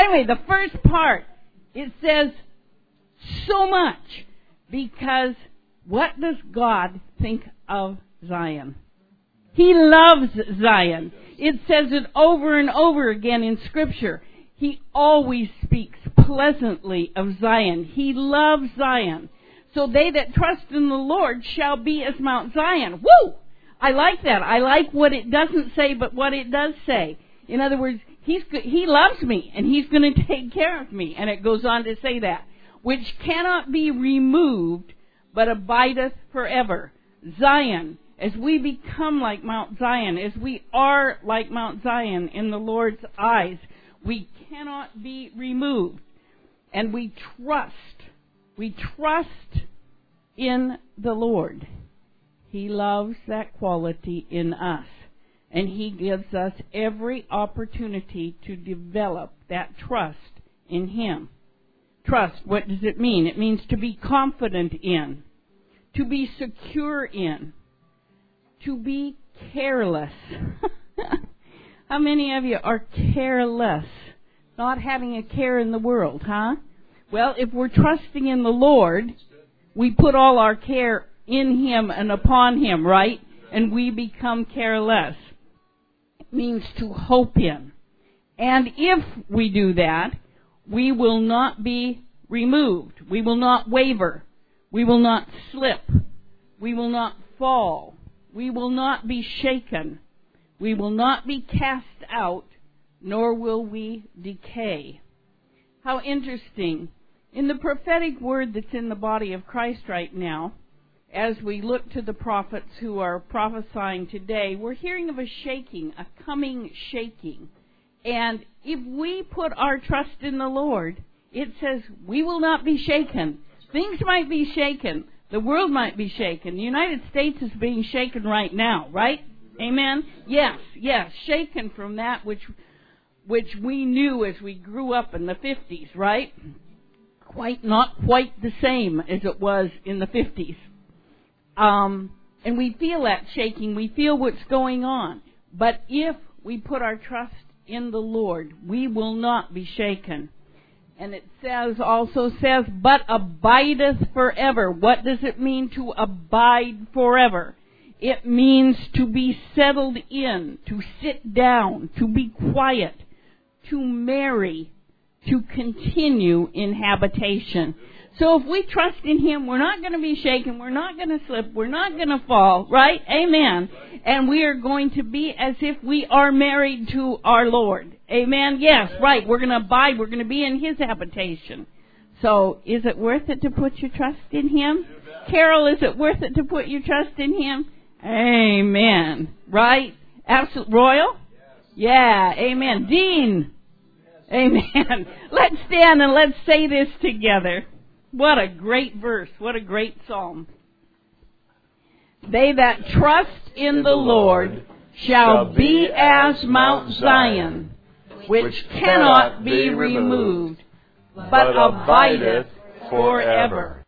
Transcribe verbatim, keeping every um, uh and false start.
anyway, the first part, it says so much because what does God think of Zion? He loves Zion. It says it over and over again in Scripture. He always speaks pleasantly of Zion. He loves Zion. So they that trust in the Lord shall be as Mount Zion. Woo! I like that. I like what it doesn't say, but what it does say. In other words, he's he loves me, and he's going to take care of me. And it goes on to say that. Which cannot be removed, but abideth forever. Zion, as we become like Mount Zion, as we are like Mount Zion in the Lord's eyes, we cannot be removed. And we trust, we trust in the Lord. He loves that quality in us. And He gives us every opportunity to develop that trust in Him. Trust, what does it mean? It means to be confident in, to be secure in, to be careless. How many of you are careless? Not having a care in the world, huh? Well, if we're trusting in the Lord, we put all our care in Him and upon Him, right? And we become careless. It means to hope in. And if we do that, we will not be removed. We will not waver. We will not slip. We will not fall. We will not be shaken. We will not be cast out, nor will we decay. How interesting. In the prophetic word that's in the body of Christ right now, as we look to the prophets who are prophesying today, we're hearing of a shaking, a coming shaking. And if we put our trust in the Lord, it says we will not be shaken. Things might be shaken. The world might be shaken. The United States is being shaken right now, right? Amen? Yes, yes, shaken from that which which we knew as we grew up in the fifties, right? Quite not quite the same as it was in the fifties. Um, and we feel that shaking. We feel what's going on. But if we put our trust in the Lord, we will not be shaken. And it says, also says, but abideth forever. What does it mean to abide forever? It means to be settled in, to sit down, to be quiet, to marry, to continue in habitation. So if we trust in Him, we're not going to be shaken, we're not going to slip, we're not going to fall, right? Amen. And we are going to be as if we are married to our Lord. Amen? Yes, right. We're going to abide, we're going to be in His habitation. So is it worth it to put your trust in Him? Carol, is it worth it to put your trust in Him? Amen. Right? Absolute Royal? Yeah, amen. Dean? Amen. Let's stand and let's say this together. What a great verse. What a great psalm. They that trust in the Lord shall be as Mount Zion, which cannot be removed, but abideth forever.